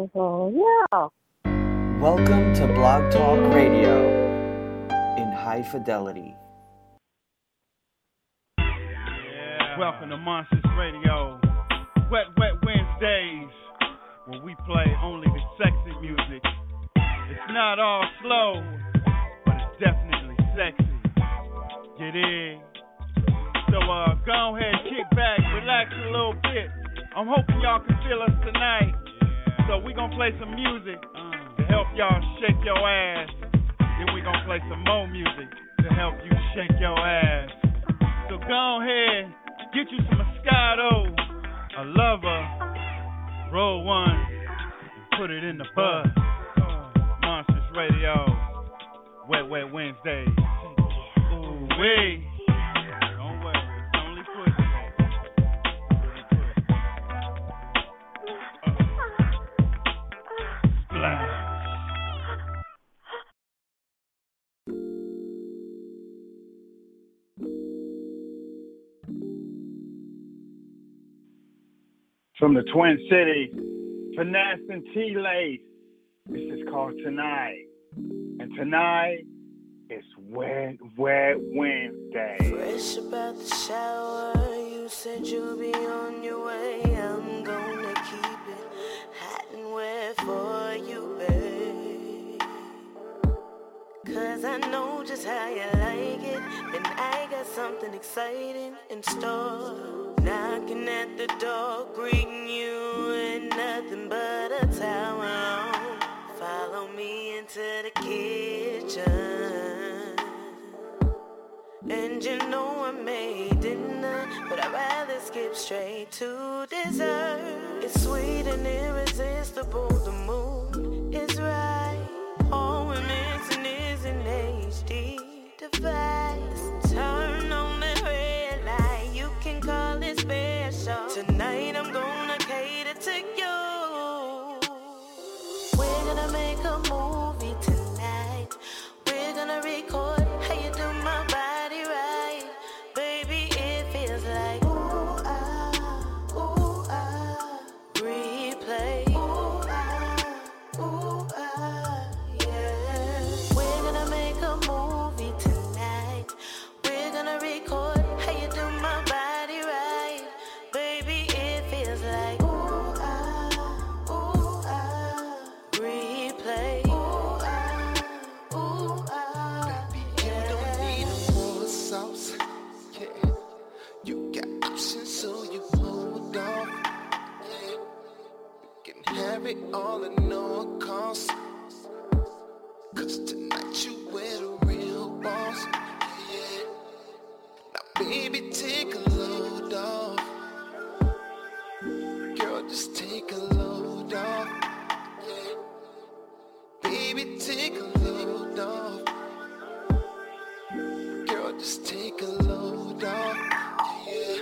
Yeah. Welcome to Blog Talk Radio in high fidelity. Yeah. Welcome to Monsters Radio. Wet Wednesdays, where we play only the sexy music. It's not all slow, but it's definitely sexy. Get in. So go ahead, kick back, relax a little bit. I'm hoping y'all can feel us tonight. So we gonna play some music to help y'all shake your ass. Then we gonna play some more music to help you shake your ass. So go ahead, get you some Moscato, a lover, roll one, and put it in the bud. Monsters Radio, Wet Wednesdays. Ooh wee. Don't worry, it's only pussy. From the Twin Cities, Finesse and T-Lace. This is called Tonight. And tonight is Wet Wednesday. Fresh about the shower, you said you'll be on your way. I'm gonna keep it hot and wet for you, babe. 'Cause I know just how you like it, and I got something exciting in store. Knocking at the door, greeting you in nothing but a towel on. Follow me into the kitchen. And you know I made dinner, but I'd rather skip straight to dessert. It's sweet and irresistible, the mood is right. All we're missing is an HD device. Turn on the red light, you can call it special. Tonight I'm gonna cater to you. We're gonna make a movie tonight. We're gonna record how you do my body right. Baby, it feels like ooh ah, replay. Ooh ah, yeah. We're gonna make a movie tonight. We're gonna record how you do my body right. Baby, it feels like ooh ah, replay. Ooh ah, Baby, you don't need no more sauce. Yeah, you got options, so you hold off. Yeah, you can have it all at no cost. 'Cause tonight you wear the real boss. Yeah, now baby, take a load off. Girl, just take a load off. Yeah, baby, take a load off. Girl, just take a load off. Yeah.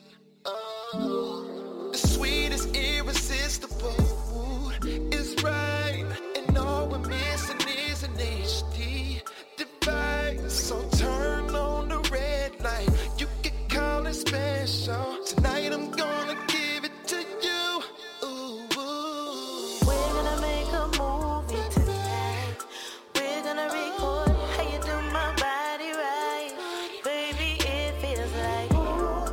Oh, the sweetest, irresistible mood is right, and all we're missing is an HD device. So turn on the red light. You can call it special. Tonight I'm gonna give it to you. Ooh. we're gonna make a movie tonight. We're gonna record how you do my body right. Baby, it feels like ooh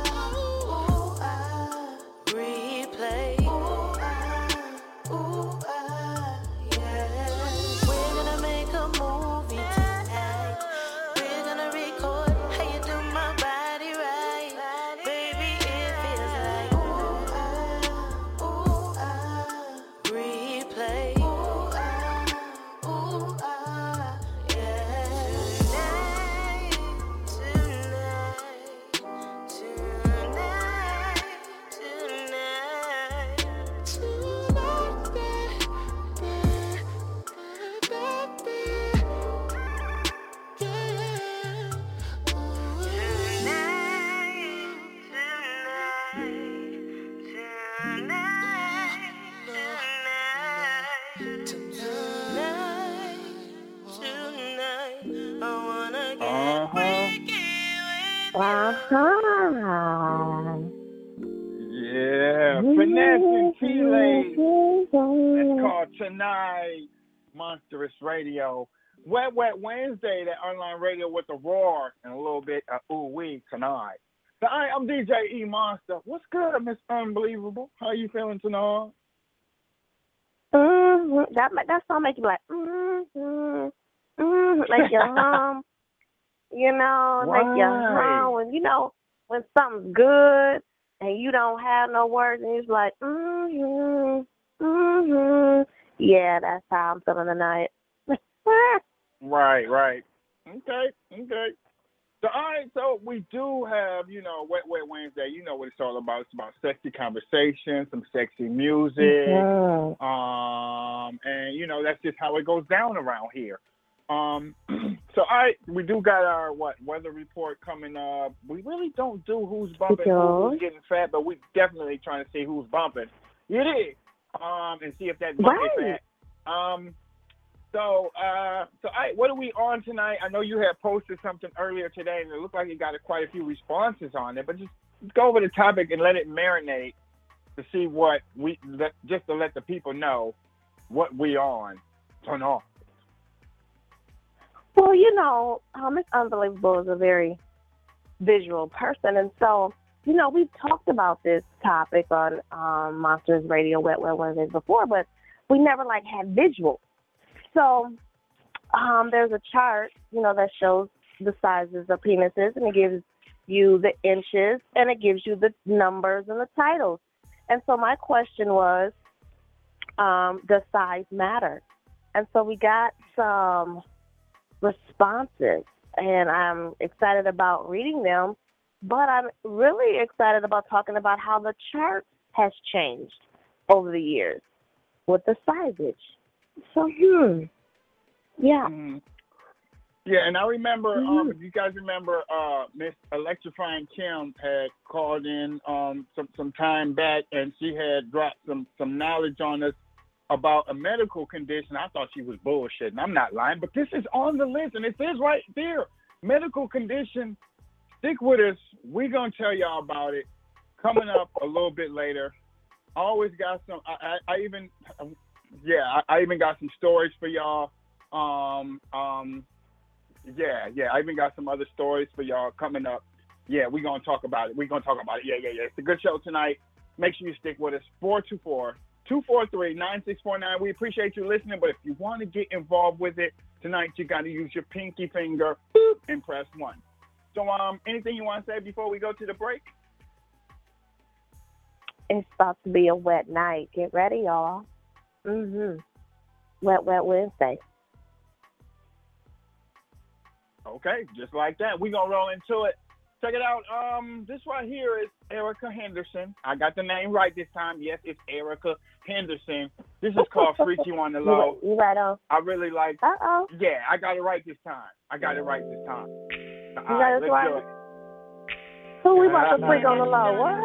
ah, replay. Ooh ah, yeah. We're gonna make a movie tonight. We're gonna record how you do my body right. Baby, it feels like ooh ah, replay. Ooh ah, yeah. Yeah, Finesse and T-Lace. It's called Tonight, Monstrous Radio. Wet Wednesday, that online radio with a roar and a little bit of ooh-wee tonight. So I'm DJ E Monster. What's good, Miss Unbelievable? How you feeling tonight? That song make you like, like you hum, like you hum when something's good and you don't have no words and it's like, yeah, that's how I'm feeling tonight. Right. Okay. So, all right, so we do have, Wet Wednesday. You know what it's all about. It's about sexy conversation, some sexy music. And, that's just how it goes down around here. So, we do got our, weather report coming up. We really don't do who's bumping, who's getting fat, but we definitely trying to see who's bumping. It is. And see if that's bumping fat. So, what are we on tonight? I know you had posted something earlier today, and it looked like you got quite a few responses on it. But just go over the topic and let it marinate to see just to let the people know what we on. Turn off. Well, Miss Unbelievable is a very visual person, and so we've talked about this topic on Monsters Radio Wet Wednesdays before, but we never had visuals. So there's a chart, that shows the sizes of penises, and it gives you the inches, and it gives you the numbers and the titles. And so my question was, does size matter? And so we got some responses, and I'm excited about reading them, but I'm really excited about talking about how the chart has changed over the years with the sizage. So, yeah. Mm-hmm. Yeah, and I remember, you guys remember Miss Electrifying Kim had called in some time back, and she had dropped some knowledge on us about a medical condition. I thought she was bullshitting. I'm not lying, but this is on the list, and it says right there, medical condition. Stick with us. We're going to tell y'all about it coming up a little bit later. I always got some, I even got some stories for y'all. I even got some other stories for y'all coming up. Yeah, we're going to talk about it. Yeah. It's a good show tonight. Make sure you stick with us. 424-243-9649. We appreciate you listening, but if you want to get involved with it tonight, you got to use your pinky finger and press 1. So, anything you want to say before we go to the break? It's about to be a wet night. Get ready, y'all. Wet Wednesday. Okay, just like that. We're going to roll into it. Check it out. This right here is Erica Henderson. I got the name right this time. Yes, it's Erica Henderson. This is called Freak You on the Low. You right on. I really like it. Uh-oh. Yeah, I got it right this time. You got it right. Who we about to freak on the low? What?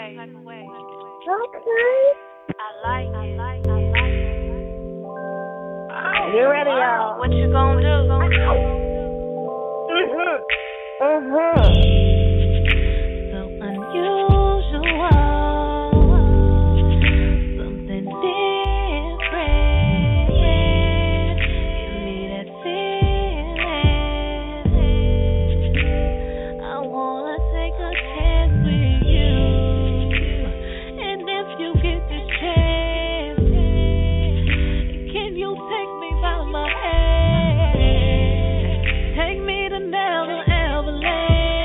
Okay. I like it. You ready, y'all? What you gonna do? So unusual, something different. Give me that feeling. I wanna take a chance with you, and if you get the chance, can you take me by my hand? Take me to Never Ever Land.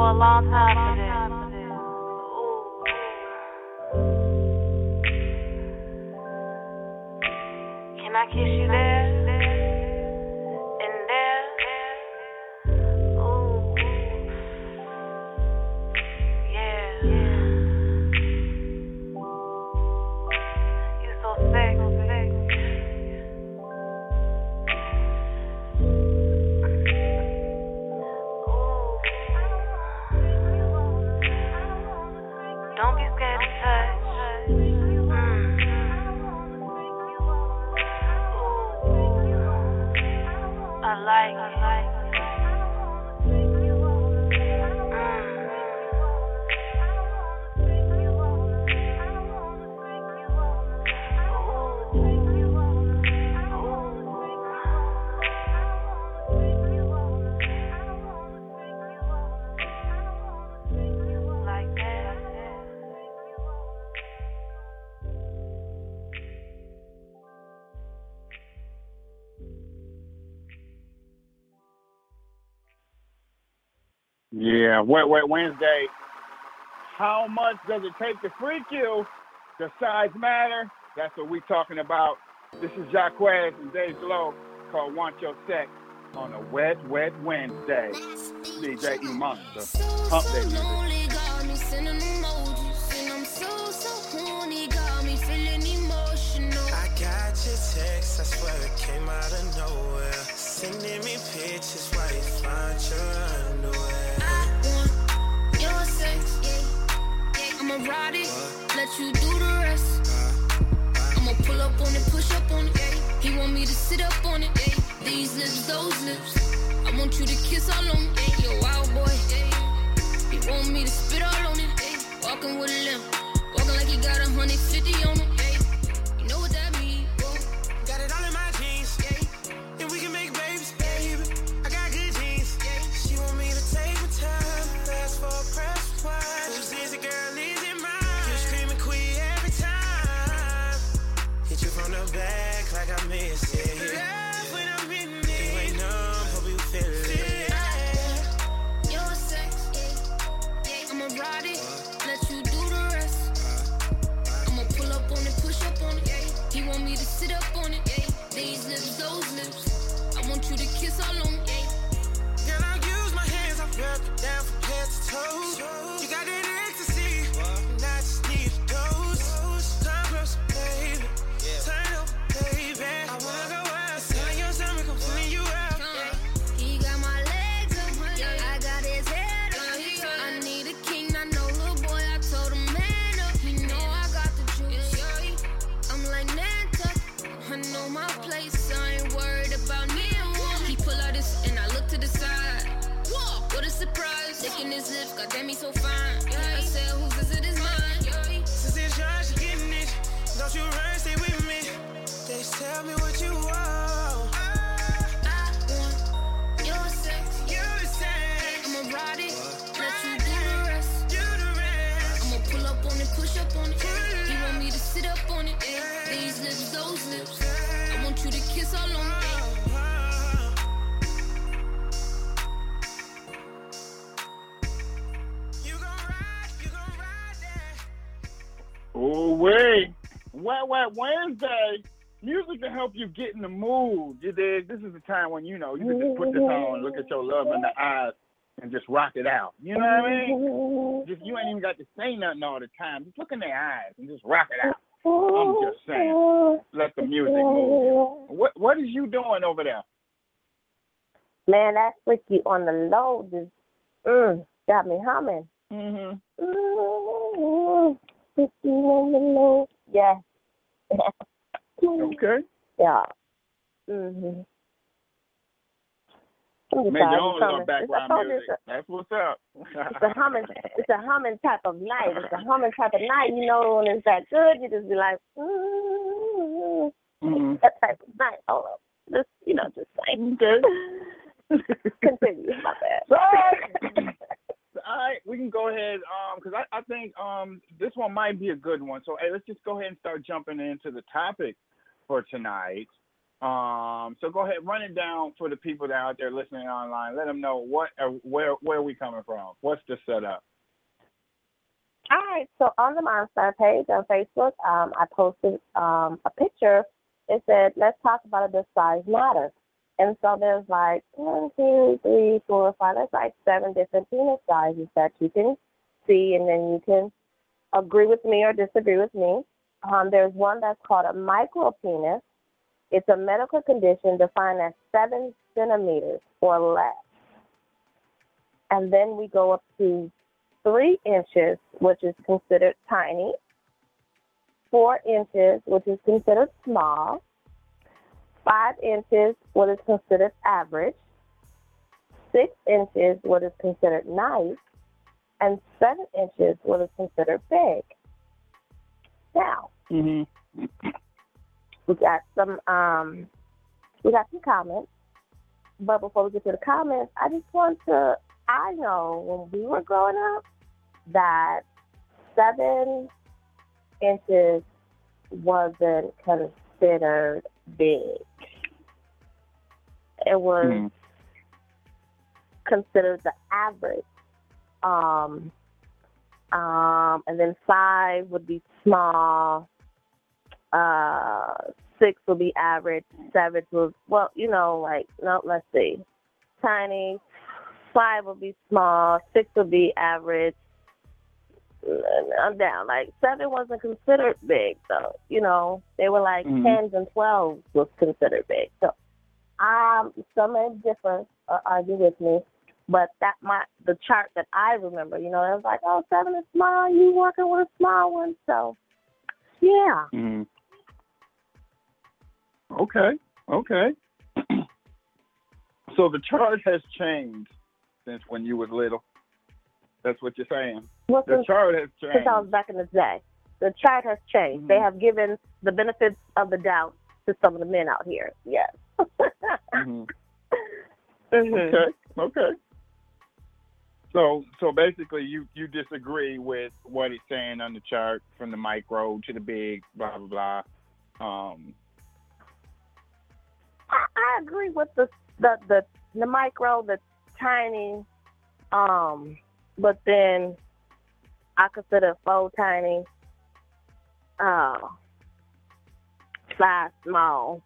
a long time for this. Can I kiss you there? And there? Ooh. Yeah. You so sick. Don't be scared to touch. I like it. Like that. Yeah, Wet Wednesday. How much does it take to freak you? Does size matter? That's what we're talking about. This is Jacquez and Dave Glow called Want Your Sex on a Wet Wednesday. DJ E Monster. Hump Day music. Lonely, got me sending emojis, and I'm so horny, got me feeling emotional. I got your text, I swear it came out of nowhere. Sending me pictures while you find your underwear. I want your sex, yeah. I'ma ride it, let you do the rest. I'ma pull up on it, push up on it. He want me to sit up on it. These lips, those lips. I want you to kiss all on it. Yo, wild boy. He want me to spit all on it. Walking with a limp, walking like he got 150 on it. You know what that mean? Got it all in my jeans, and we can make babies, baby. I got good genes. She want me to take my time, ask for a press wine. Who's this girl? Is it mine? You screaming queen every time. Hit you from the back like I missed it. Love when I'm in it. You ain't numb, hope you feel it. Your sex, I'ma ride it, let you do the rest. I'ma pull up on it, push up on it. He want me to sit up on it. These lips, those lips. I want you to kiss all on it. Girl, I'll use my hands, I'll wrap it down from head to toe. You got that ecstasy, and I just need a dose. Come close, baby. Turn up, baby. I wanna go out, turn your stomach, I'm feeling you out. He got my legs up, I got his head up. I need a king, I know little boy, I told him man up. He know I got the juice. I'm like Nanta, I know my place, I ain't worried about me and one. He pull out his, and I look to the side. Whoa, what a surprise, licking his lips, goddamn he so fine. I said, whose is it is mine? Since it's yours, you're getting it. Don't you run, stay with me. Just tell me what you want. I want your sex, I'ma ride it, let you do the rest. I'ma pull up on it, push up on it. He want me to sit up on it. These lips, those lips. I want you to kiss all on it. You gon' ride that. Oh, wait. Wet Wednesday. Music to help you get in the mood. You dig? This is the time when, you know, you can just put this on, look at your love in the eyes, and just rock it out. You know what I mean? Just, you ain't even got to say nothing all the time. Just look in their eyes and just rock it out. I'm just saying. Let the music move you. What is you doing over there? Man, that freaky on the low just got me humming. Mm-hmm. Freaky on the low. Yes. Okay. Yeah. Mhm. Make your own little background music. That's what's up. It's a humming type of night. It's a humming type of night. You know, when it's that good, you just be like, that type of night. Hold up. Just saying. Okay. Continue. My bad. All right, we can go ahead, because I think this one might be a good one. So, hey, let's just go ahead and start jumping into the topic for tonight. So go ahead, run it down for the people that are out there listening online. Let them know where are we coming from. What's the setup? All right, so on the Monster page on Facebook, I posted a picture. It said, let's talk about it, does size matter? And so there's like 1, 2, 3, 4, 5, there's like 7 different penis sizes that you can see, and then you can agree with me or disagree with me. There's one that's called a micro penis. It's a medical condition defined as 7 centimeters or less. And then we go up to 3 inches, which is considered tiny, 4 inches, which is considered small, 5 inches, what is considered average, 6 inches, what is considered nice, and 7 inches, what is considered big. Now, we got some comments, but before we get to the comments, I know when we were growing up that 7 inches wasn't considered big. It was considered the average. And then 5 would be small, 6 would be average, 7 was, let's see, tiny, 5 would be small, 6 would be average. I'm down. Like 7 wasn't considered big, though. They were like 10s and 12s was considered big. So, some may differ or argue with me, but the chart that I remember, it was like, 7 is small. You working with a small one, so yeah. Okay. So the chart has changed since when you was little. That's what you're saying. Well, the chart has changed. Since I was back in the day. The chart has changed. They have given the benefits of the doubt to some of the men out here. Yes. Okay. So basically you disagree with what he's saying on the chart from the micro to the big, blah, blah, blah. I agree with the micro, the tiny, but then I consider 4 tiny, 5 small,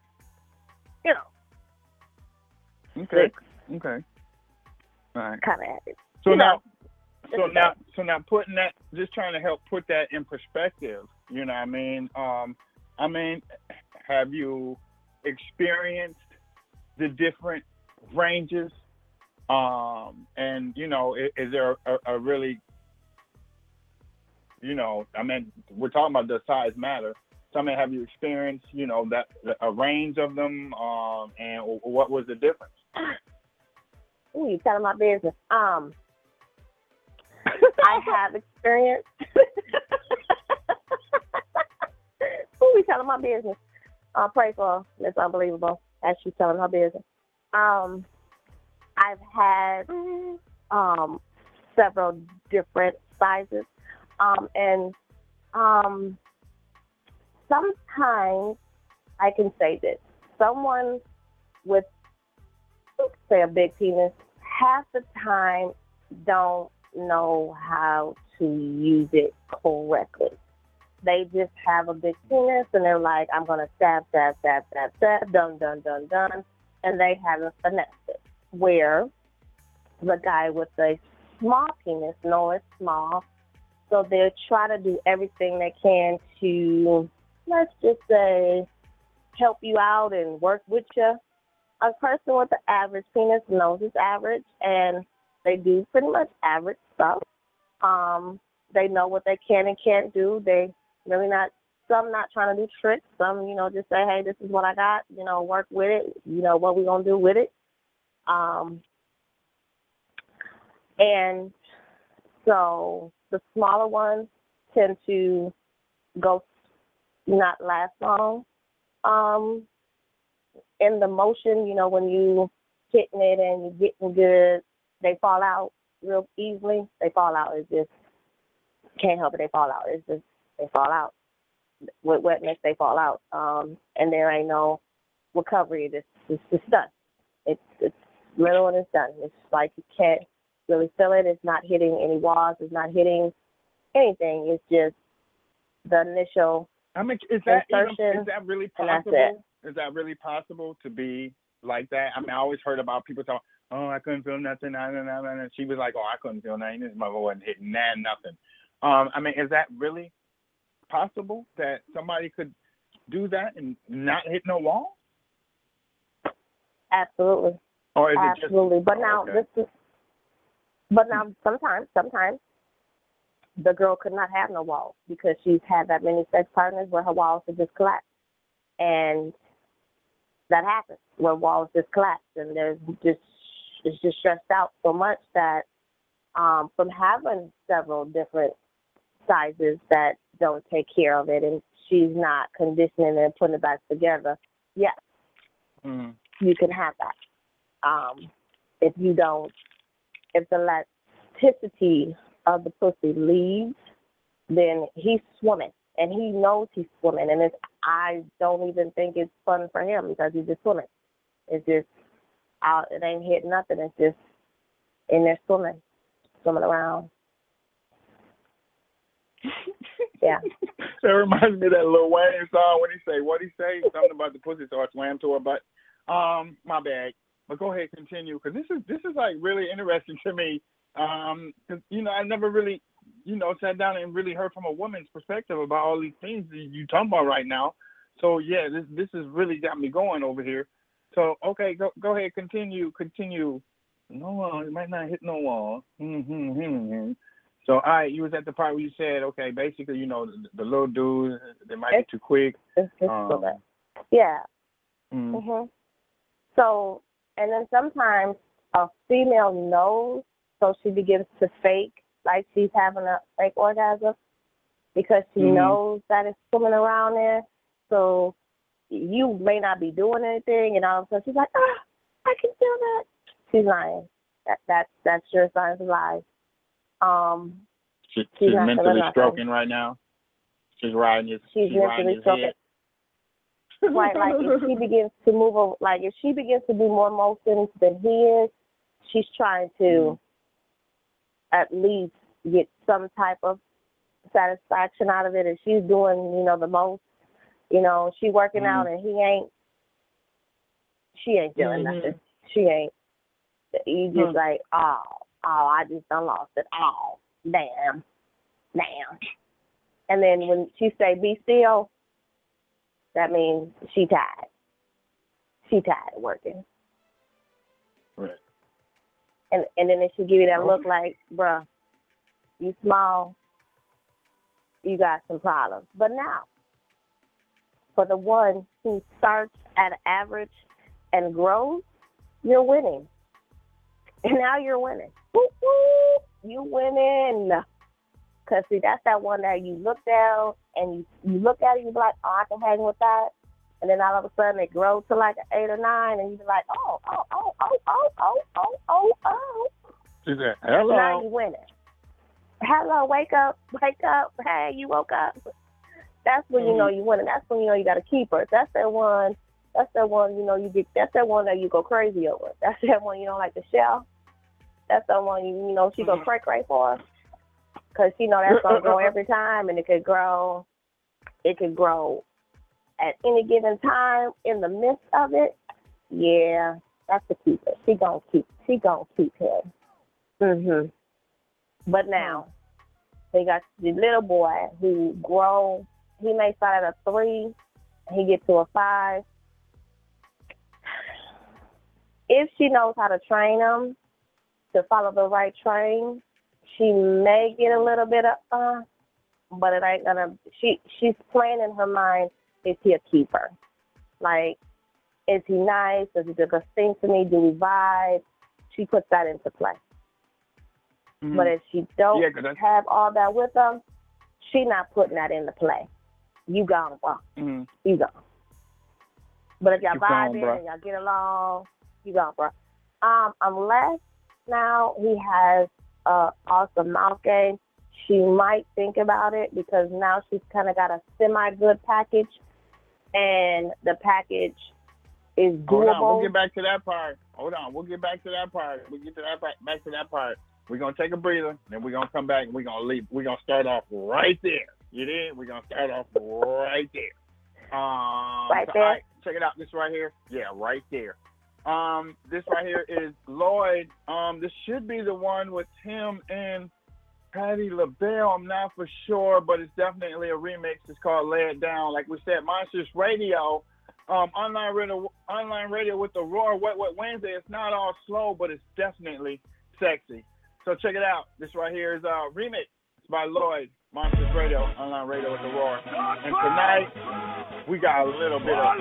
Okay. 6. Okay. All right. Kind of average. So now putting that, just trying to help put that in perspective, you know what I mean? Have you experienced the different ranges? And, is there a really, we're talking about does size matter? So, have you experienced, that a range of them, and what was the difference? Ooh, you telling my business. I have experience. Ooh, you telling my business. Pray for her. It's unbelievable as she's telling her business. I've had several different sizes, and sometimes I can say this. Someone with, say, a big penis, half the time don't know how to use it correctly. They just have a big penis and they're like, I'm going to stab, done, and they haven't finessed it. Where the guy with a small penis knows it's small, so they try to do everything they can to, let's just say, help you out and work with you. A person with an average penis knows it's average, and they do pretty much average stuff. They know what they can and can't do. They really some not trying to do tricks. Some, just say, hey, this is what I got, work with it, what we going to do with it. And so the smaller ones tend to not last long. In the motion, when you hitting it and you're getting good, they fall out real easily. They fall out. It's just, can't help it, they fall out. They fall out. With wetness, they fall out. And there ain't no recovery. It's done. It's little and it's done. It's like you can't really feel it. It's not hitting any walls. It's not hitting anything. It's just the initial is that insertion, really and that's possible? Is that really possible to be like that? I mean, I always heard about people talking, oh, I couldn't feel nothing. And she was like, oh, I couldn't feel nothing. This mother wasn't hitting nothing. I mean, is that really possible that somebody could do that and not hit no wall? Absolutely. Or is absolutely. It just, but now sometimes the girl could not have no walls because she's had that many sex partners where her walls have just collapsed. And that happens where walls just collapse and it's just stressed out so much that from having several different sizes that don't take care of it and she's not conditioning and putting it back together, yes, you can have that. If the elasticity of the pussy leaves, then he's swimming and he knows he's swimming, and I don't even think it's fun for him because he's just swimming. It's just out. It ain't hitting nothing. It's just in there swimming around. Yeah. That reminds me of that Lil Wayne song when he say something about the pussy, so I swam to her butt. My bad. But go ahead, continue, because this is like really interesting to me. Because I never really sat down and really heard from a woman's perspective about all these things that you talking about right now. So yeah, this has really got me going over here. So okay, go ahead, continue. No wall, it might not hit no wall. So you was at the part where you said, okay, basically, the little dudes, they might be too quick. Yeah. So, and then sometimes a female knows, so she begins to fake like she's having a fake orgasm because she knows that it's swimming around there. So you may not be doing anything, and all of a sudden she's like, I can feel that. She's lying. That's your sign of lies. She's mentally stroking right now. She's riding his. She's mentally stroking. Right, like if she begins to move, like if she begins to do more motions than he is, she's trying to at least get some type of satisfaction out of it. If she's doing, the most, she working out and she ain't doing nothing. She ain't. You just like, I just done lost it. Oh, damn. And then when she say be still, that means she tired. She tired of working. Right. And then if she give you that look like, bruh, you small, you got some problems. But now, for the one who starts at average and grows, you're winning. And now you're winning. Woo, woo, you winning. Because, see, that's that one that you look down and you look at it, you be like, oh, I can hang with that. And then all of a sudden it grows to like an 8 or 9, and you be like, oh. She said, hello. Now you winning. Hello, wake up. Hey, you woke up. That's when you know you winning. That's when you know you got to keep her. That's that one, that's that one that you go crazy over. That's that one you don't like to shell. That's the one she go cray for. Because she know that's going to grow every time, and it could grow at any given time in the midst of it. Yeah, that's the keeper. She gonna keep him. But now, they got the little boy who grow. He may start at a 3, and he get to a 5. If she knows how to train him to follow the right train, she may get a little bit of but it ain't gonna. She's playing in her mind. Is he a keeper? Like, is he nice? Does he do good things to me? Do we vibe? She puts that into play. But if she don't have all that with him, she not putting that into play. You gone, bro. You gone. But if y'all vibing and y'all get along, you gone, bro. Unless now he has awesome mouth game, she might think about it because now she's kind of got a semi-good package, and the package is Hold doable. on, we'll get back to that part. Hold on, we'll get back to that part. We'll get to that back to that part. We're gonna take a breather, then we're gonna come back and we're gonna leave. We're gonna start off right there. You did? We're gonna start off right there. Right there. Right, check it out. This right here. Yeah, right there. This right here is Lloyd. This should be the one with him and Patti LaBelle. I'm not for sure, but it's definitely a remix. It's called Lay It Down. Like we said, Monsters Radio. Online radio with the Roar Wet Wednesday. It's not all slow, but it's definitely sexy. So check it out. This right here is a remix. It's by Lloyd, Monsters Radio, online radio with the Roar. And tonight we got a little bit of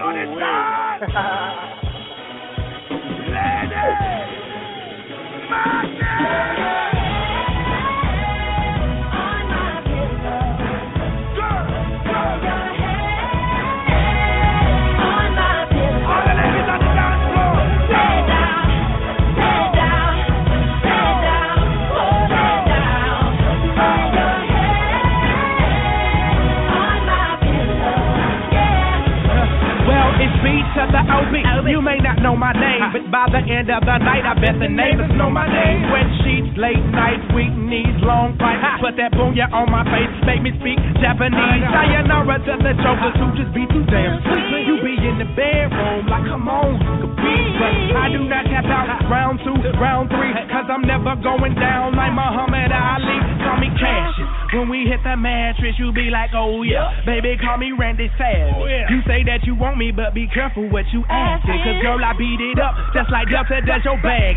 To the OB. You may not know my name, but by the end of the night, I bet the neighbors know my name. Wet sheets, late nights, weak knees, long fights. Put that boonya on my face, make me speak Japanese. Sayonara to the jokers who just be too damn sweet. You be in the bedroom like, come on, compete. But I do not tap out round 2, round 3, cause I'm never going down like Muhammad Ali. Call me Cassius. When we hit the mattress, you be like, oh yeah. Baby, call me Randy Savage. You say that you want me, but be careful what you asking. Cause girl, I beat it up just like Delta does your bag.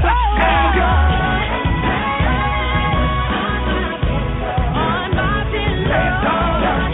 On my pillow.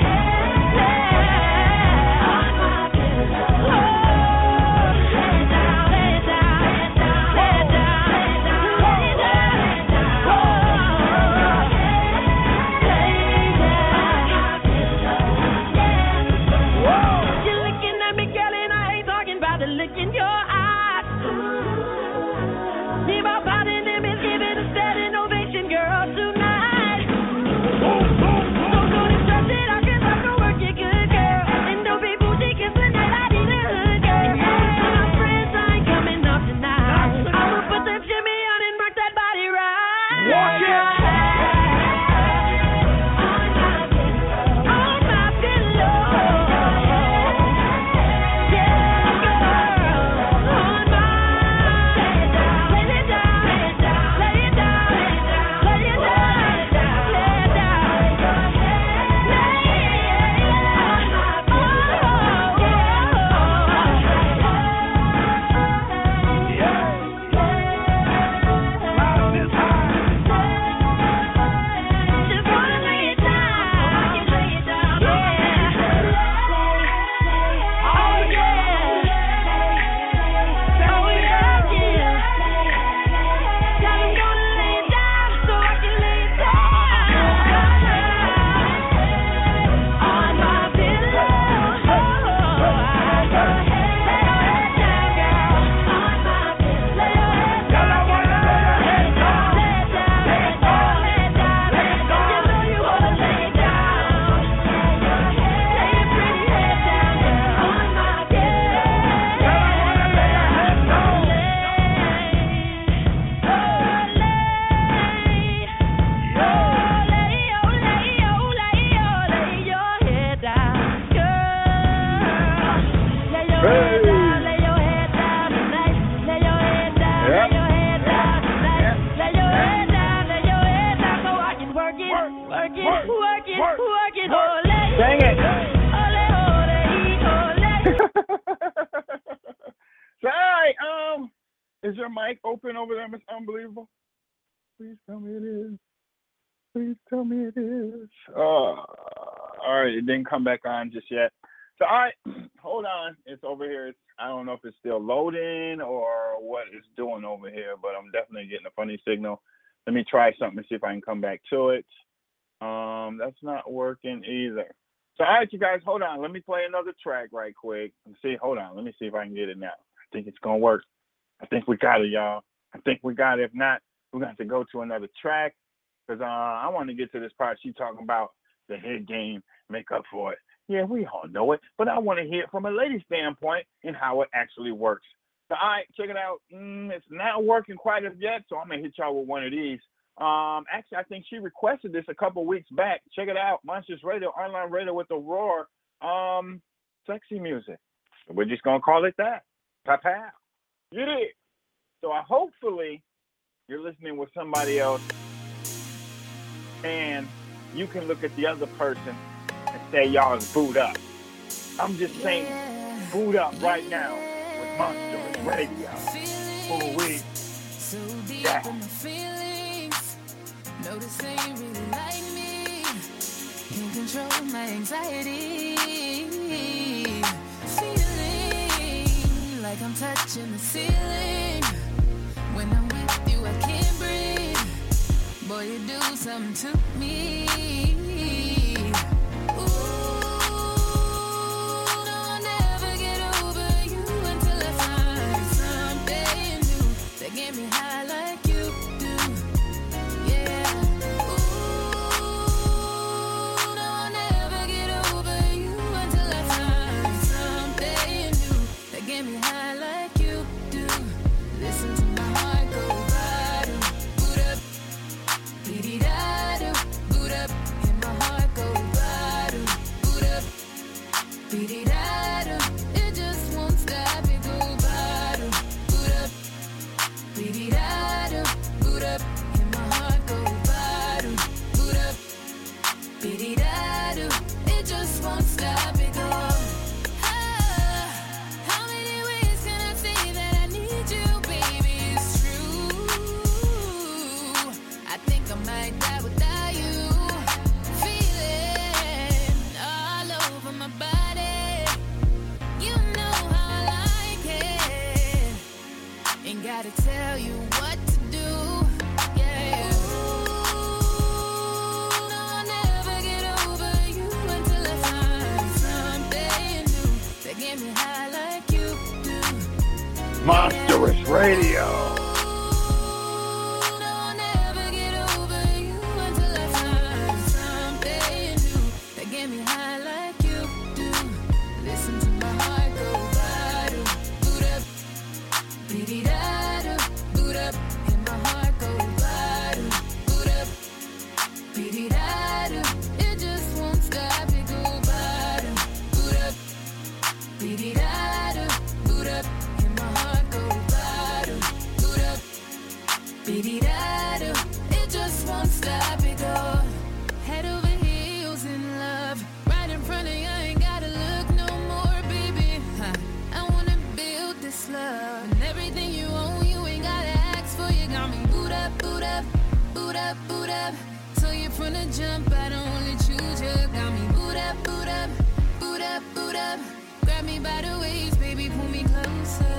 Is your mic open over there, Miss Unbelievable? Please tell me it is. Please tell me it is. All right, it didn't come back on just yet. So, all right, hold on. It's over here. I don't know if it's still loading or what it's doing over here, but I'm definitely getting a funny signal. Let me try something and see if I can come back to it. That's not working either. So, all right, you guys, hold on. Let me play another track right quick. Hold on. Let me see if I can get it now. I think it's going to work. I think we got it, y'all. I think we got it. If not, we're going to have to go to another track because I want to get to this part. She's talking about the head game, make up for it. Yeah, we all know it, but I want to hear it from a lady's standpoint and how it actually works. So, all right, check it out. It's not working quite as yet, so I'm going to hit y'all with one of these. Actually, I think she requested this a couple weeks back. Check it out. Monsters Radio, online radio with the roar. Sexy music. We're just going to call it that. Pow. You did. So hopefully you're listening with somebody else and you can look at the other person and say y'all is booed up. I'm just saying booed up right now with Monsters Radio. Ooh-wee. So deep Yeah. in my feelings. Notice they ain't really like me. Can't control my anxiety. Feeling like I'm touching the ceiling. When I'm with you, I can't breathe. Boy, you do something to me. Ooh, no, I'll never get over you until I find something new that get me high like you do. Yeah. Ooh, no, I'll never get over you until I find something new that get me high like you do. Listen to my heart go bottom, boot up, beady-da-do, boot up, and my heart go bottom, boot up, beady-da-do. It just won't stop, it go bottom, boot up, beady-da-do, boot up, and my heart go bottom, boot up, beady-da-do. It just won't stop, it go. How many ways can I say that I need you, baby? It's true. I think I might die without you. Feeling all over my body. You know how I like it. Ain't gotta tell you what to do. Yeah. Ooh, no, I'll never get over you until I find something new that get me high like you do. Monsters Radio. No, I'll never get over you until I find something new that get me high like you do. Listen to my heart go bottom, boot up, beady-da-do, boot up, and my heart go bottom, boot up, beady-da-do. It just won't stop, it go bottom, boot up, beady-da-do, boot up, and my heart go bottom, boot up, beady-da-do. It just won't stop, it go. Head over heels in love, right in front of you, I ain't gotta look no more, baby. I wanna build this love, and everything you own, you ain't gotta ask for. You got me boot up, boot up, boot up, boot up. So you're from the jump, I don't only choose you. Got me boot up, boot up, boot up, boot up. Grab me by the waist, baby, pull me closer.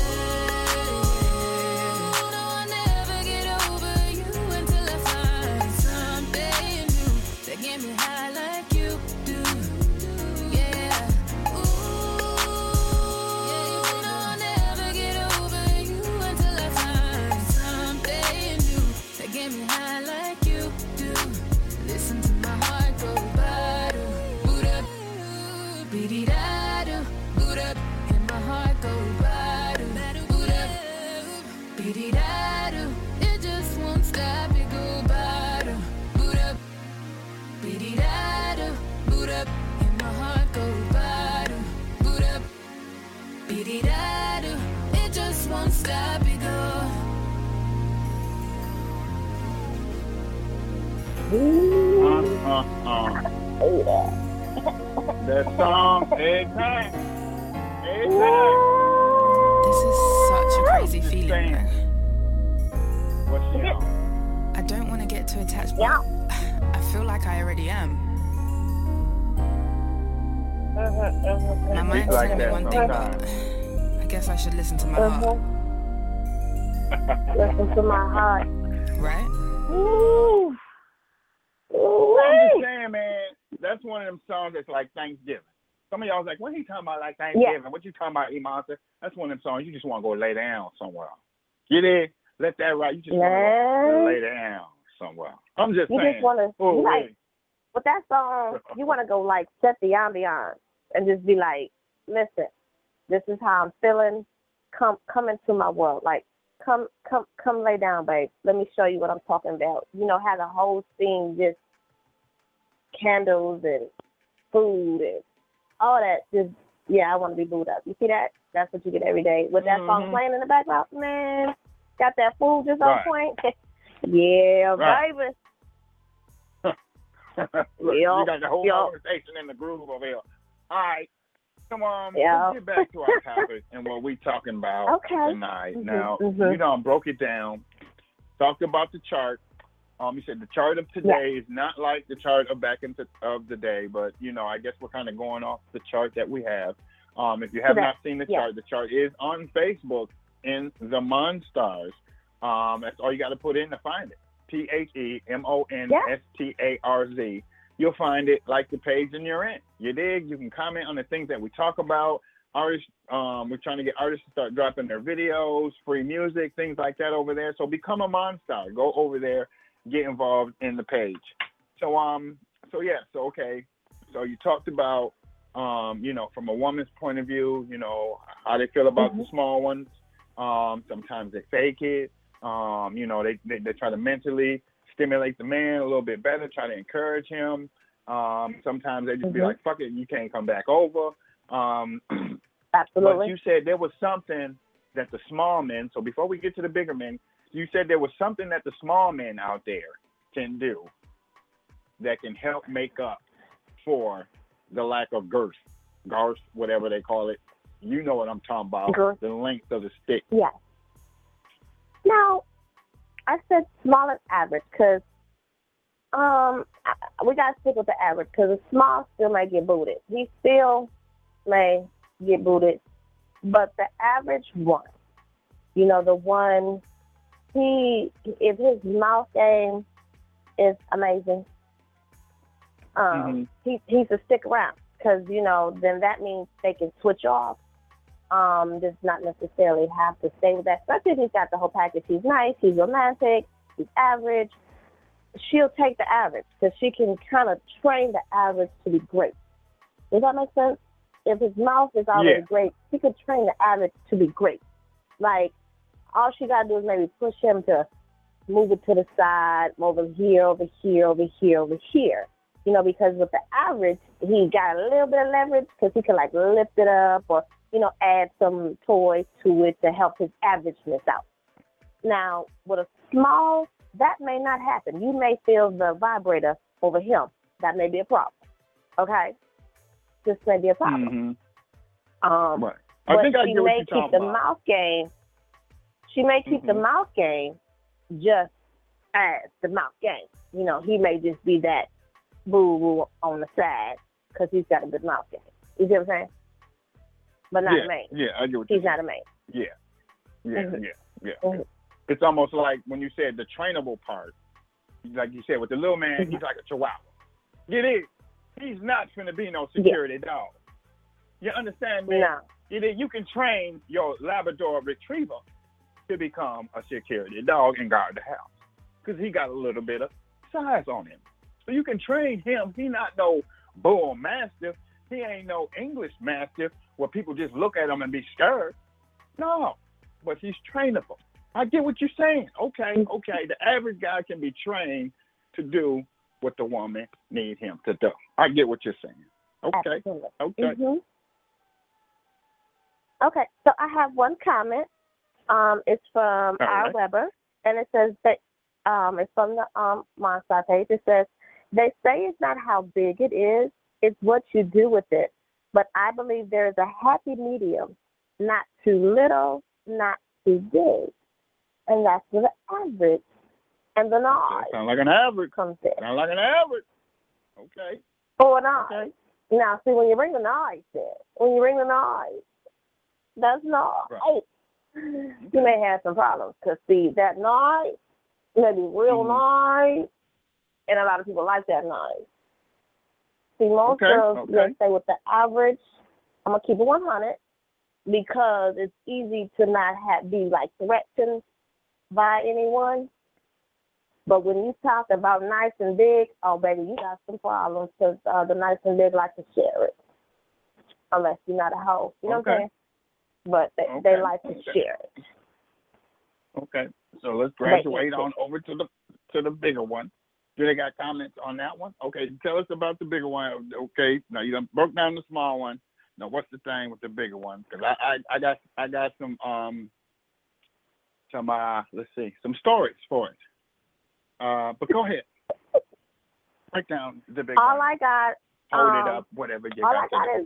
No, I'll never get over you until I find something new that get me high like you do. Yeah. Ooh, no, I'll never get over you until I find something new that get me high like you do. Listen to my heart go bottom, boot up, beady-da-do, boot up, and my heart go bottom, boot up, beady-da-do. It just won't stop, it go bottom, boot up, beady-da-do, boot up, and my heart go bottom, boot up, beady-da-do. It just won't stop, it go. That song, every time. This is such a crazy feeling. What's she on? I don't want to get too attached, but I feel like I already am. My mind's like telling me that one thing, sometimes. but I guess I should listen to my heart, Listen to my heart. right? Ooh. I'm just saying, man, that's one of them songs that's like Thanksgiving. Some of y'all's like, what he talking about like Thanksgiving? What you talking about, E-Monster? That's one of them songs you just want to go lay down somewhere. Get it? Let that ride. You just want to lay down somewhere. I'm just saying. You just want to, with that song, you want to go like set the ambiance and just be like, listen, this is how I'm feeling. Come into my world. Like, come lay down, babe. Let me show you what I'm talking about. You know, have the whole scene just candles and food and all that. Just, yeah, I want to be booed up. You see that? That's what you get every day. With that song playing in the background, man, got that food just on point. Yeah, baby. Look, you got the whole conversation in the groove over here. All right. Come on, let's get back to our topic and what we're talking about tonight. Now, you know, I broke it down, talked about the chart. You said the chart of today is not like the chart of back of the day, but, you know, I guess we're kind of going off the chart that we have. If you have not seen the chart is on Facebook in the Monstars. That's all you got to put in to find it. TheMonStarz. You'll find it like the page in your end. You dig? You can comment on the things that we talk about. Artists, we're trying to get artists to start dropping their videos, free music, things like that over there. So become a Monstar. Go over there, get involved in the page. So So you talked about you know, from a woman's point of view, you know, how they feel about the small ones. Sometimes they fake it. You know, they try to mentally stimulate the man a little bit better, try to encourage him. Sometimes they just be like, fuck it, you can't come back over. Absolutely. But you said there was something that the small men, so before we get to the bigger men, you said there was something that the small men out there can do that can help make up for the lack of girth, whatever they call it. You know what I'm talking about, the length of the stick. Yes. Now, I said small and average because we got to stick with the average because the small still may get booted. He still may get booted, but the average one, you know, the one, if his mouth game is amazing, he's a stick around because, you know, then that means they can switch off. Does not necessarily have to stay with that. Especially if he's got the whole package. He's nice, he's romantic, he's average. She'll take the average because she can kind of train the average to be great. Does that make sense? If his mouth is already great, she could train the average to be great. Like, all she got to do is maybe push him to move it to the side, over here, over here, over here, over here. You know, because with the average, he got a little bit of leverage because he can, like, lift it up or, you know, add some toys to it to help his averageness out. Now, with a small, that may not happen. You may feel the vibrator over him. That may be a problem. Okay? This may be a problem. Right. But she may keep the mouth game. She may keep the mouth game just as the mouth game. You know, he may just be that boo on the side because he's got a good mouth game. You see what I'm saying? But not a main. Yeah, I get what he's not a main. Yeah. It's almost like when you said the trainable part, like you said, with the little man, he's like a chihuahua. Get it? He's not finna be no security dog. You understand me? No. You can train your Labrador Retriever to become a security dog and guard the house because he got a little bit of size on him. So you can train him. He not no bull mastiff. He ain't no English mastiff where people just look at him and be scared. No, but he's trainable. I get what you're saying. Okay. The average guy can be trained to do what the woman needs him to do. I get what you're saying. Okay. Absolutely. Okay. Okay, so I have one comment. It's from R. Weber, and it says that it's from the Monstar page. It says, they say it's not how big it is, it's what you do with it. But I believe there is a happy medium, not too little, not too big. And that's where the average and the noise. Sound like an average. Comes in. Sound like an average. Okay. Or an noise. Okay. Now, see, when you bring the noise in, that's noise. Right. You may have some problems because, see, that noise may be real noise, and a lot of people like that noise. See, most girls, let's say with the average, I'm going to keep it 100 because it's easy to not be, like, threatened by anyone. But when you talk about nice and big, oh, baby, you got some problems because the nice and big like to share it. Unless you're not a hoe. You know what I'm saying? But they like to share it. Okay. So let's graduate on over to the bigger one. Do they got comments on that one? Okay, tell us about the bigger one. Okay, now you done broke down the small one. Now what's the thing with the bigger one? Because I got some let's see, some stories for it. But go ahead. Break down the big one. All I got. Hold it up, whatever you all got. I got is.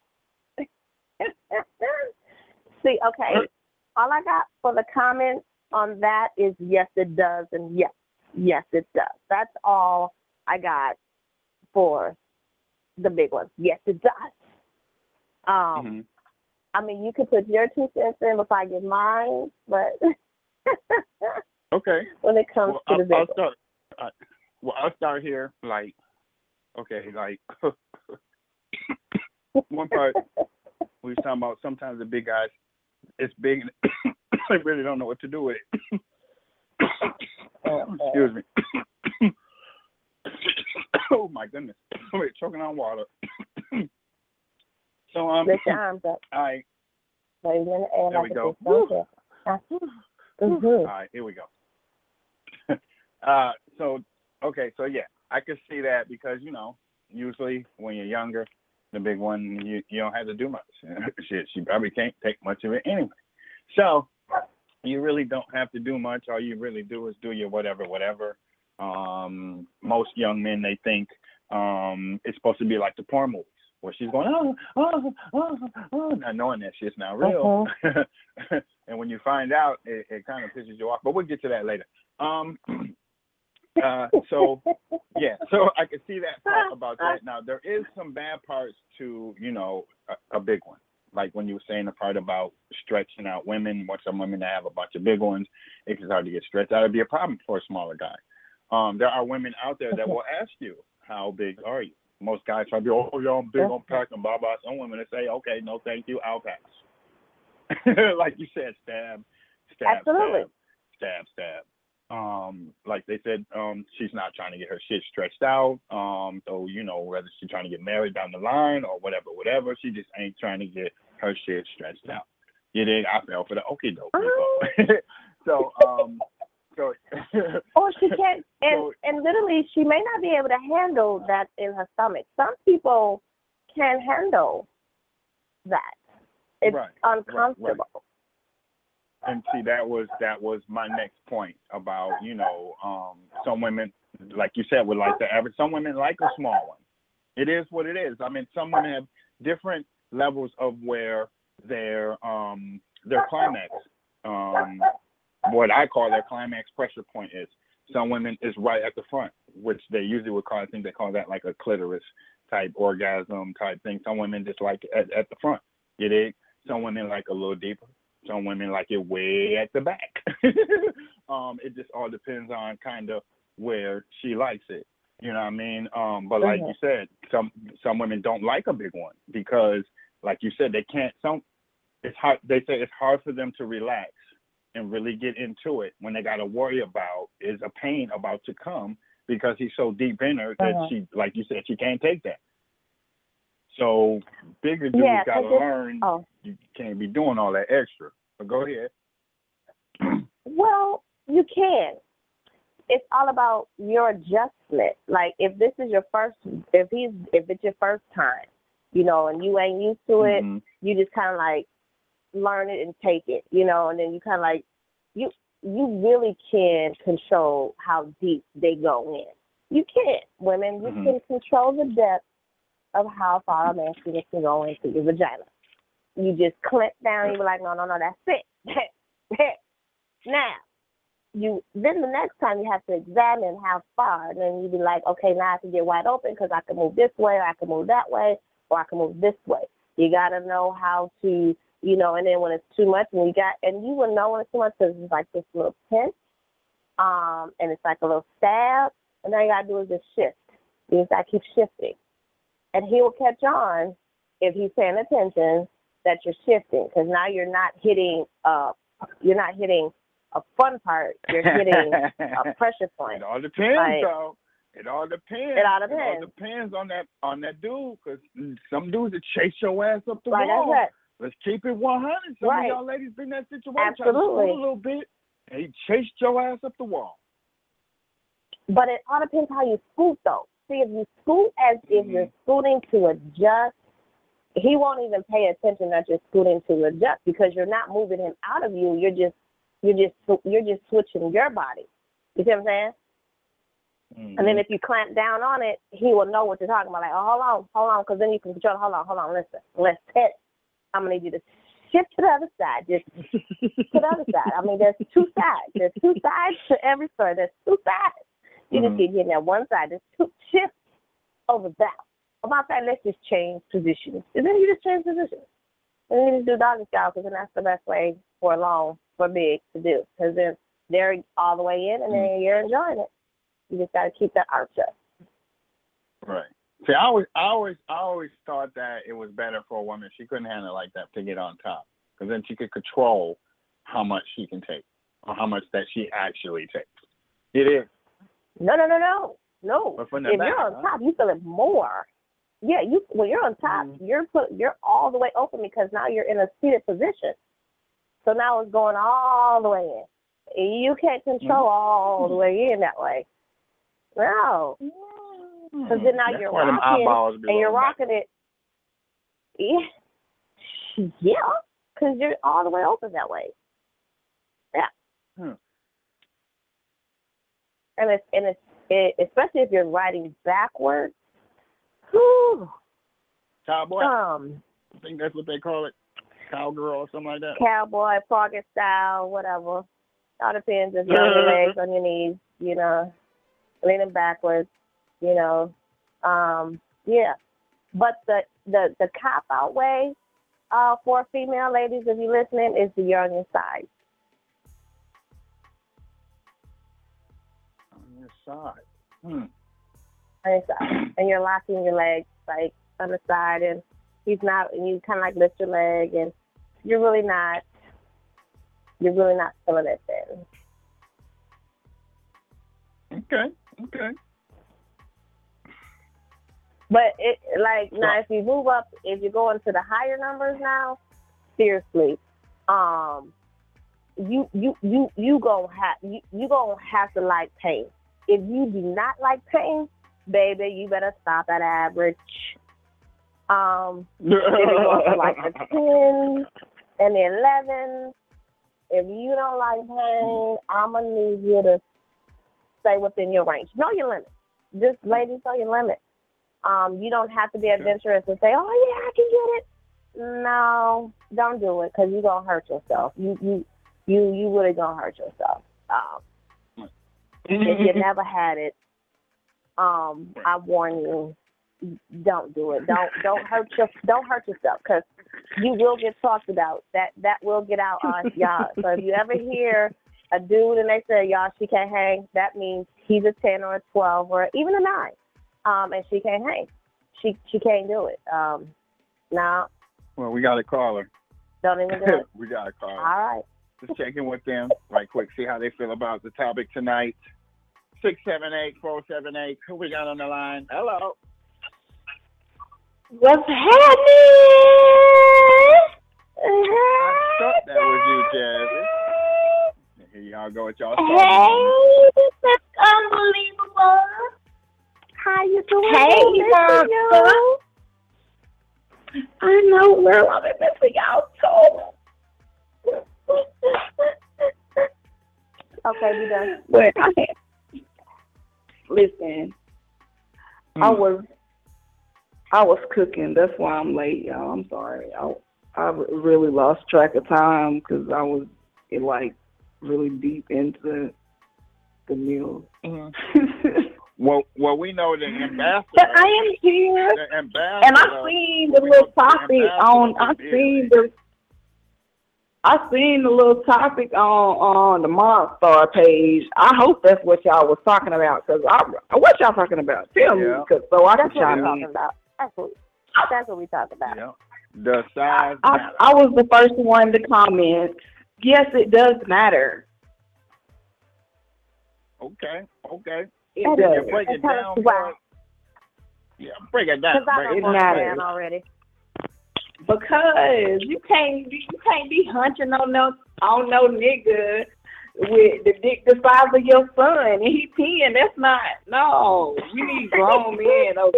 See, okay. All I got for the comments on that is yes, it does, and yes, it does. That's all I got for the big ones. Yes, it does. I mean, you could put your 2 cents in before I give mine, but okay. When it comes to the big ones. I'll start here. Like, okay, like one part we was talking about. Sometimes the big guys, it's big, and they really don't know what to do with it. Excuse me. Oh my goodness! Wait, choking on water. So lift your arms up. All right. There we go. Mm-hmm. All right, here we go. So yeah, I could see that because usually when you're younger, the big one you don't have to do much. Shit, she probably can't take much of it anyway. So you really don't have to do much. All you really do is do your whatever. Most young men, they think it's supposed to be like the porn movies where she's going not knowing that shit's not real. And when you find out, it kind of pisses you off. But we'll get to that later. So I can see that part about that. Now there is some bad parts to a big one, like when you were saying the part about stretching out women. Want some women to have a bunch of big ones, it can start to get stretched out. It'd be a problem for a smaller guy. There are women out there that will ask you, how big are you? Most guys try to be, I'm big, I'm packing, blah blah. Some women will say, okay, no thank you, I'll pass. Like you said, stab, absolutely. stab. Like they said, she's not trying to get her shit stretched out. So whether she's trying to get married down the line or whatever, she just ain't trying to get her shit stretched out. You dig? I fell for the okie doke. So or she can't, and literally she may not be able to handle that in her stomach. Some people can't handle that. It's uncomfortable. Right. And see, that was my next point about, some women, like you said, would like the average. Some women like a small one. It is what it is. I mean, some women have different levels of where their climax, what I call their climax pressure point is. Some women is right at the front, which they usually would call, I think they call that like a clitoris type orgasm type thing. Some women just like at the front. You dig? Some women like a little deeper. Some women like it way at the back. It just all depends on kind of where she likes it. You know what I mean? But like you said, some women don't like a big one because, like you said, they can't. It's hard. They say it's hard for them to relax and really get into it when they got to worry about is a pain about to come because he's so deep in her that she, like you said, she can't take that. So bigger dudes got to learn you can't be doing all that extra. But go ahead. Well, you can. It's all about your adjustment. Like if this is your first, if it's your first time, and you ain't used to it, you just kind of like learn it and take it, and then you kind of like you really can control how deep they go in. You can, women. You can control the depth of how far a man's penis can go into your vagina. You just clamp down and you be like, no, that's it. Now, then the next time you have to examine how far, and then you be like, okay, now I can get wide open because I can move this way, or I can move that way, or I can move this way. You got to know how to, and then when it's too much, and you will know when it's too much because it's like this little pinch, and it's like a little stab, and all you got to do is just shift. You just got to keep shifting. And he will catch on if he's paying attention that you're shifting, because now you're not hitting a fun part. You're getting a pressure point. It all depends, like, though. It all depends. It all depends. It all depends on that dude, because some dudes that chase your ass up the like wall. I said, Let's keep it 100. Some right. of y'all ladies been in that situation. Absolutely. Trying to scoot a little bit, and he chased your ass up the wall. But it all depends how you scoot, though. See, if you scoot as if you're scooting to adjust, he won't even pay attention that you're scooting to adjust, because you're not moving him out of you. You're just switching your body. You see what I'm saying? Mm-hmm. And then if you clamp down on it, he will know what you're talking about. Like, oh, hold on, because then you can control. Hold on, listen, let's hit. I'm gonna need you to shift to the other side. Just to the other side. I mean, there's two sides. There's two sides to every story. There's two sides. You just keep getting that one side. Just shift over that. On my side, let's just change positions. And then you just change positions. And then you just do doggy style, because then that's the best way for big to do. Because then they're all the way in, and then you're enjoying it. You just got to keep that arch up. Right. See, I always thought that it was better for a woman. She couldn't handle it like that, to get on top, because then she could control how much she can take, or how much that she actually takes. It is. No. But If you're on top, you feel it more. Yeah, when you're on top, you're all the way open, because now you're in a seated position. So now it's going all the way in. You can't control all the way in that way. No. Because then now you're rocking, and you're rocking it. Yeah, because you're all the way open that way. Yeah. And it's especially if you're riding backwards. Whew. Cowboy. I think that's what they call it. Cowgirl or something like that. Cowboy, pocket style, whatever. All depends if you're on your legs, on your knees, leaning backwards, yeah. But the cop out way for female ladies, if you're listening, is the you're on your side. On your side. On your side. And you're locking your legs like on the side, and he's not, and you kind of like lift your leg, and you're really not feeling it then. Okay. But now if you move up, if you go into the higher numbers now, seriously, you gonna have to like pain. If you do not like pain, baby, you better stop at average. If you go to like the 10 and the 11, if you don't like pain, I'm gonna need you to stay within your range. Know your limit. Just ladies, know your limit. You don't have to be adventurous and say, "Oh yeah, I can get it." No, don't do it, because you're gonna hurt yourself. You really gonna hurt yourself. If you never had it, I warn you, don't do it. Don't hurt yourself, because you will get talked about. That will get out on y'all. So if you ever hear a dude and they say, "Y'all, she can't hang," that means he's a 10 or a 12 or even a 9. And she can't hang. She can't do it. No. Well, we got to call her. Don't even do it. We got to call her. All right. Just check in with them right quick, see how they feel about the topic tonight. 678-478. Who we got on the line? Hello. What's happening? I thought that was you, Jazzy. Here y'all go with y'all. Hey, that's unbelievable. How you doing? Hey, Martha. I know, girl. I've been missing y'all so. Okay, we done. But listen, I was cooking. That's why I'm late, y'all. I'm sorry. I really lost track of time because I was really deep into the meal. Well, we know the ambassador. But I am here, the ambassador, and I seen the little topic on. I seen the little topic on the Monster page. I hope that's what y'all was talking about. Cause what y'all talking about? Tell me, cause so I can chime in. That's what we talking about. Yeah. The size. I was the first one to comment. Yes, it does matter. Okay. It And does. Break it tell us down. why. Yeah, break it down. Because I It don't matters. understand already. Because you can't be hunching on no nigga with the dick the size of your son and he 10. That's not no. You need grown men over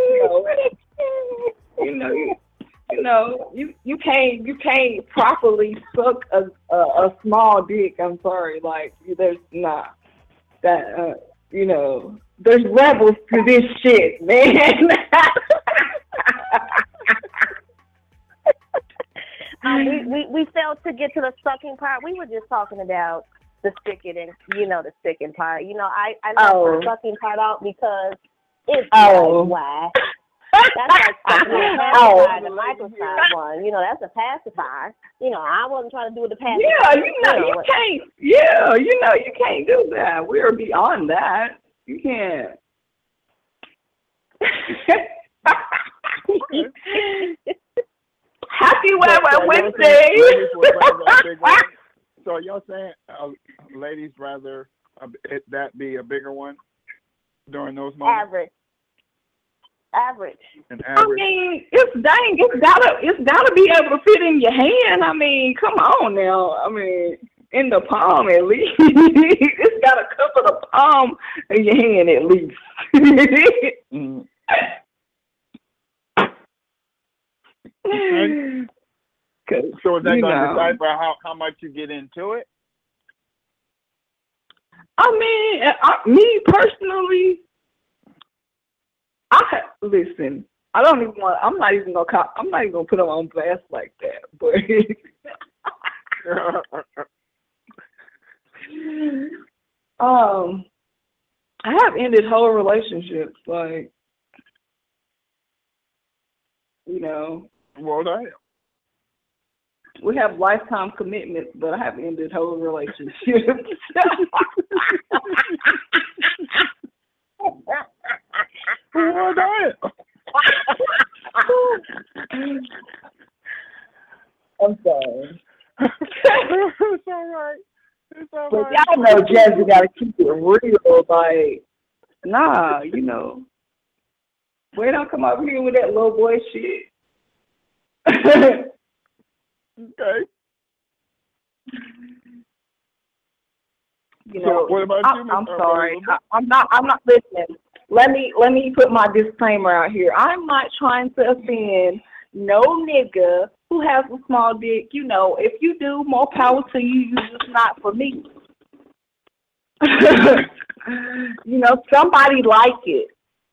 here. You can't properly suck a small dick. I'm sorry, like there's not that there's levels to this shit, man. We failed to get to the sucking part. We were just talking about the sticking and the sticking part. I left the sucking part out because it's why. That's like pacifier, the microside one. That's a pacifier. I wasn't trying to do the pacifier. Yeah, you can't do that. We're beyond that. You can't. Happy Wednesday. So y'all saying ladies rather that be a bigger one during those moments? Average. An I average. mean, it's gotta be able to fit in your hand. I mean, come on now. I mean, in the palm at least. It's gotta cover the palm of your hand at least. Mm. So is that going to decipher how much you get into it? I mean, me personally, listen. I don't even want. I'm not even gonna put them on blast like that. But I have ended whole relationships, like Well, I we have lifetime commitments, but I have ended whole relationships. Well, I'm sorry. It's all right. But y'all know Jazzy gotta keep it real. Like, nah, we don't come up here with that little boy shit. Okay. So what about you, I'm sorry. I'm not listening. Let me put my disclaimer out here. I'm not trying to offend no nigga who has a small dick. If you do, more power to you. You just not for me. Somebody like it.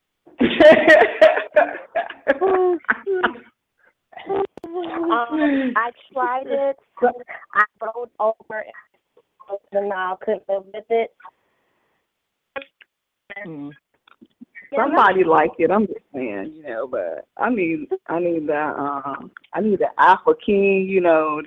I tried it. I rolled over and I couldn't live with it. Somebody like it. I'm just saying, but I need the Alpha King,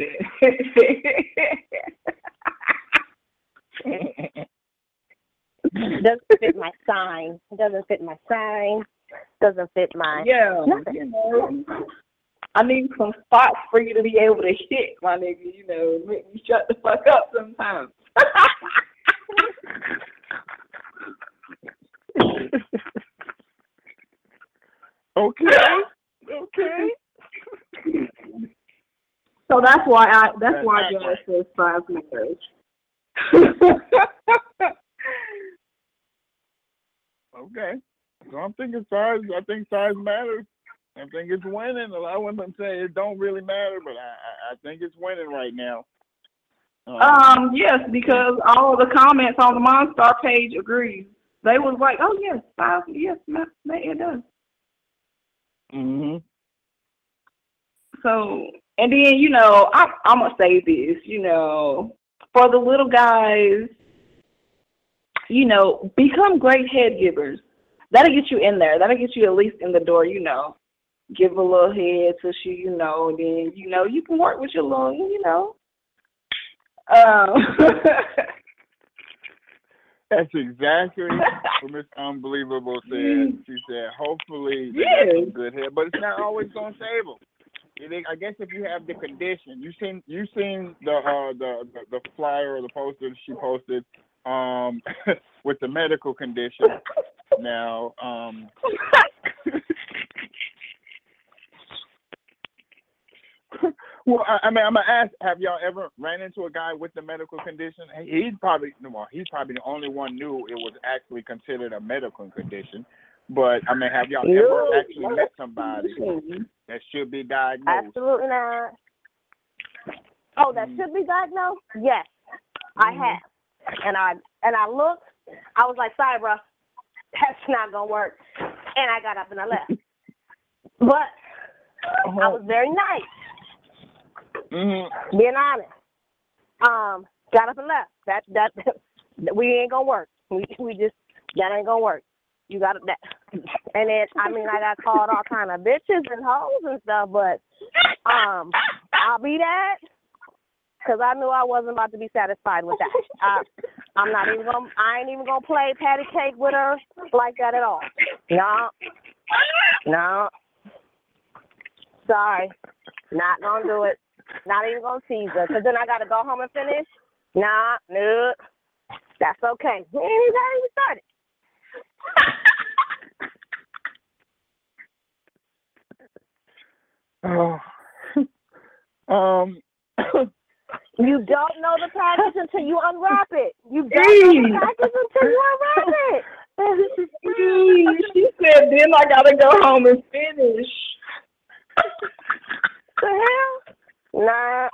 Doesn't fit my sign. Doesn't fit my sign. Doesn't fit my nothing. I need some spots for you to be able to hit, my nigga. Make me shut the fuck up sometimes. Okay. So that's why Jonas says size matters. Okay. So I'm thinking size. I think size matters. I think it's winning. A lot of women say it don't really matter, but I think it's winning right now. Yes, because all the comments on the Monstar page agree. They was like, "Oh yes, size, yes, it does." Mhm. So, and then I'm gonna say this, for the little guys, become great head givers. That'll get you in there. That'll get you at least in the door. Give a little head so she, and then you can work with your little, That's exactly what Miss Unbelievable said. She said, hopefully they got some good head, but it's not always gonna save them. I guess if you have the condition, you seen the flyer or the poster she posted with the medical condition. Now, well, I mean, I'm gonna ask: have y'all ever ran into a guy with the medical condition? He's probably the only one knew it was actually considered a medical condition. But I mean, have y'all ever actually met somebody that should be diagnosed? Absolutely not. Oh, that should be diagnosed? Yes, I have. And I looked. I was like, sorry, bro, that's not gonna work. And I got up and I left. But I was very nice. Being honest. Got up and left. That we ain't gonna work. We just that ain't gonna work. You got that. And then I got called all kind of bitches and hoes and stuff, but I'll be that because I knew I wasn't about to be satisfied with that. I ain't even gonna play patty cake with her like that at all. No. Sorry, not gonna do it. Not even gonna tease her, cause then I gotta go home and finish. No, that's okay. We ain't even started. You don't know the package until you unwrap it. You don't know the package until you unwrap it. She said, then I gotta go home and finish. The hell? Nah.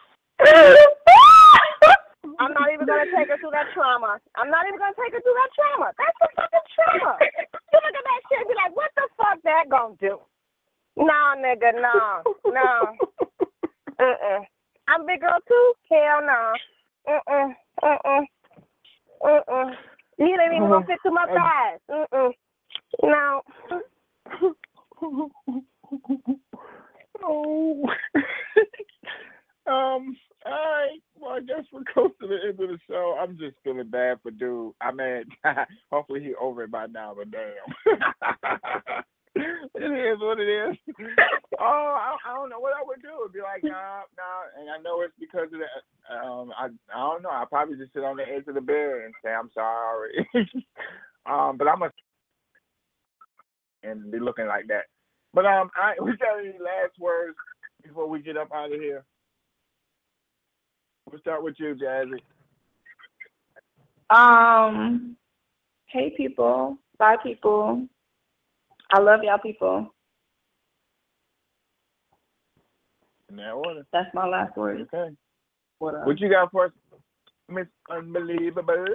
I'm not even gonna take her through that trauma. That's a fucking trauma. You look at that shit and be like, what the fuck that gonna do? Nah, nigga, no. I'm big girl too? Hell no. You ain't even gonna fit through my thighs. No. Oh. All right. Well, I guess we're close to the end of the show. I'm just feeling bad for dude. I mean, hopefully he's over it by now, but damn. It is what it is. Oh, I don't know what I would do. It'd be like, nah. And I know it's because of that. I don't know. I'll probably just sit on the edge of the bed and say, I'm sorry. But I must and be looking like that. But we got any last words before we get up out of here? We'll start with you, Jazzy. Hey people, bye people. I love y'all people. In that order. That's my last word. Okay. What you got for us, Miss Unbelievable?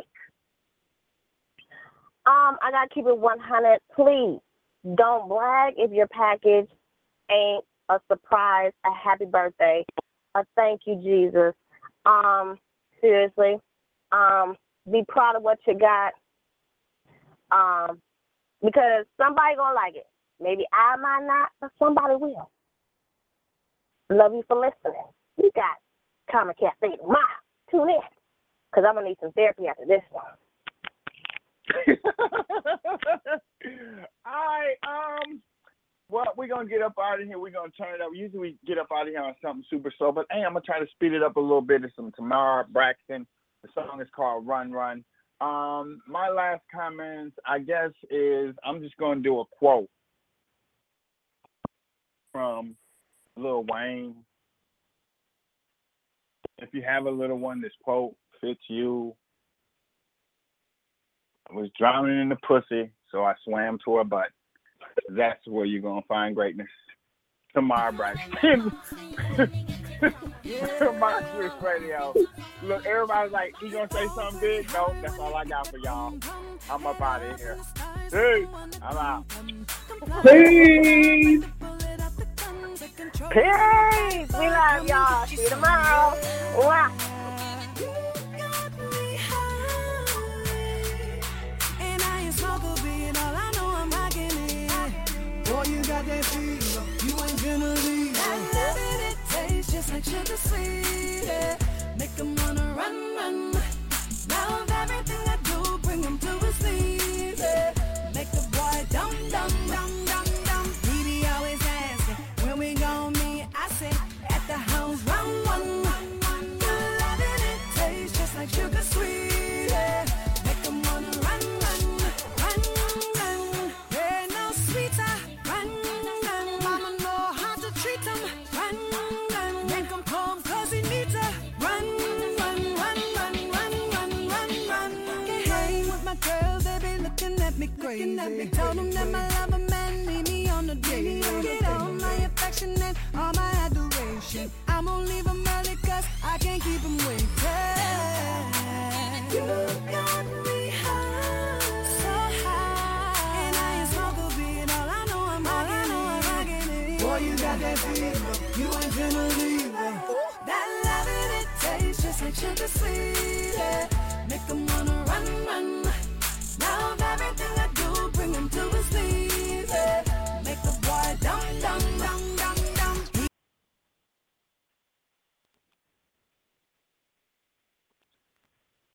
I gotta keep it 100. Please don't brag if your package ain't a surprise, a happy birthday, a thank you, Jesus. Seriously. Be proud of what you got. Because somebody gonna like it. Maybe I might not, but somebody will. Love you for listening. You got Common Cafe tomorrow. Tune in. Because I'm gonna need some therapy after this one. All right, well, we're going to get up out of here. We're going to turn it up. Usually we get up out of here on something super slow, but hey, I'm going to try to speed it up a little bit. It's some Tamar Braxton. The song is called Run, Run. My last comments, I guess, is I'm just going to do a quote from Lil Wayne. If you have a little one, this quote fits you. I was drowning in the pussy, so I swam to her butt. That's where you're going to find greatness. Tamar Braxton. My Swiss Radio. Look, everybody's like, you going to say something big? No, that's all I got for y'all. I'm up out of here. Peace. I'm out. Peace. Peace. We love y'all. See you tomorrow. Mwah. You got that fever, you ain't gonna leave. And loving it tastes just like sugar sweet. Yeah. Make them wanna run, run. Love everything I do, bring them to his knees. Yeah. Make the boy dumb, dumb, dumb, dumb, dumb. He be always asking, when we gon' meet? I say, at the house, run, run, run, run. Loving it tastes just like sugar sweet. Yeah. looking at me. Told him that my lover man need me on the day. Get all my affection and all my adoration. I'm gonna leave him early cause I can't keep him waiting. You got me high, so high, and I ain't smoke a beat. All I know I'm rocking it. Boy, you got that fever, you ain't finna leave. That love and it tastes just like sugar sweet.